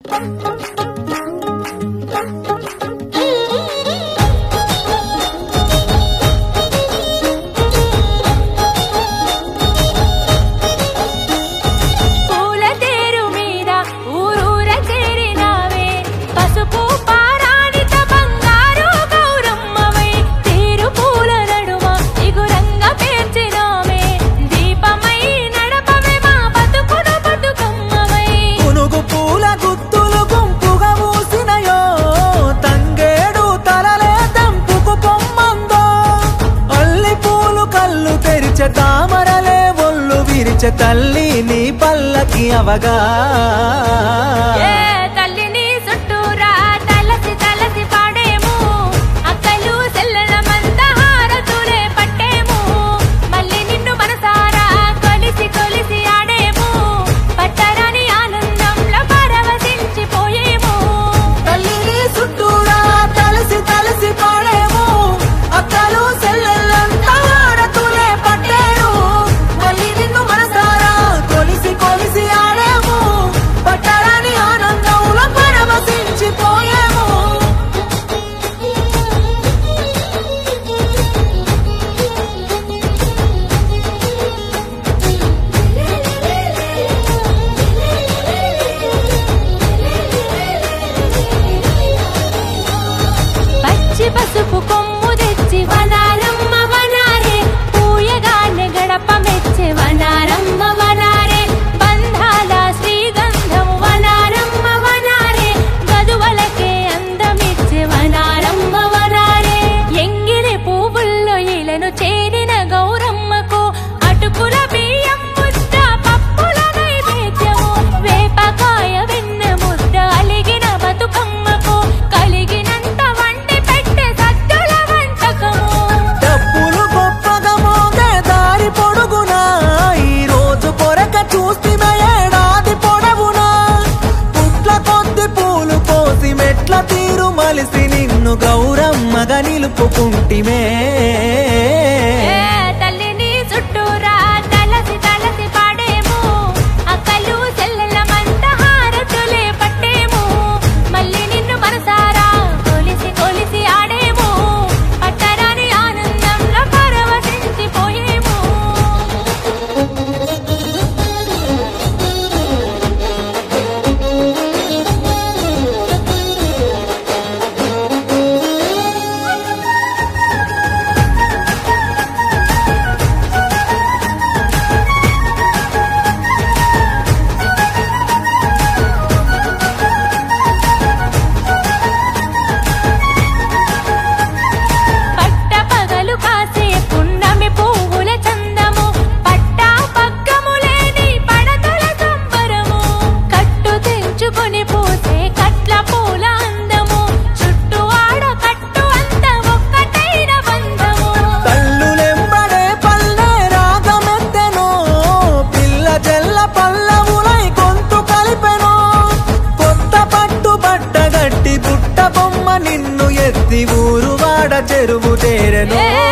తామరలే ఒళ్ళు విరిచే తల్లి నీ పల్లకి అవగా తల్లిని చుట్టూరా తలసి తలసి పాడేము అక్కలు సెల్లెలమంత హారతులే పట్టేము మళ్ళీ నిన్ను మనసారా కొలిసి కొలిసి ఆడేము పట్టరాని ఆనందంలో పరవశించిపోయేము తల్లిని చుట్టూరా తలసి తలసి పాడేము అక్కలు సెల్లెలంత హారతులే పట్టేము మళ్ళీ నిన్ను మనసారా కొలిసి కొలిసి ఆడేము పట్టరాని ఆనందంలో పరవశించిపోయేము. పచ్చి పసుపు కొమ్ము తెచ్చి వనారమ్మ వనారే పూయగానే గడప మెచ్చే వనారమ్మ వనారే బంధాల శ్రీగంధం వనారమ్మ వనారే గదువలకే అందమిచ్చే వనారమ్మ వనారే ఎంగిలి పువ్వుల్లో ఇలను చేరిన గౌరమ్మకు అటుకుల బియ్యం ముద్ద పప్పుల నైవేద్యము వేపకాయ వెన్న ముద్ద అలిగిన బతుకమ్మకు కలిగినంత వండి పెట్టే సద్దుల వంటకము డప్పులు గొప్పగా మోగే దారి పొడుగునా ఈ రోజు కొరక చూస్తున్న ఏడాది పొడవునా పుట్ల కొద్ది పూలు కోసి మెట్ల తీరు మలిసి నిన్ను గౌరమ్మగా నిలుపుకుంటిమే. తల్లిని చుట్టూరా తలసి తలసి పాడేము అక్కలు సెల్లెలమంత హారతులే పట్టేము మళ్ళీ నిన్ను మనసారా కొలిసి కొలిసి ఆడేము పట్టరాని ఆనందంలో పరవశించిపోయేము పట్ట పగలు కాసే పున్నమి పువ్వుల చందము పట్టా పగ్గములేని పడతల సంబరము కట్టు తెంచుకొని పూసే కట్ల పూల అందము చుట్టూ ఆడ కట్టు అంత ఒక్కటైన బంధము తల్లులెంబడే పల్లె రాగమెత్తెనో పిల్ల జల్ల పల్లవులై గొంతు కలిపెనో కొత్త పట్టు బట్ట గట్టి బుట్ట బొమ్మ నిన్ను ఎత్తి ఊరు వాడ చెరువు చేరెను.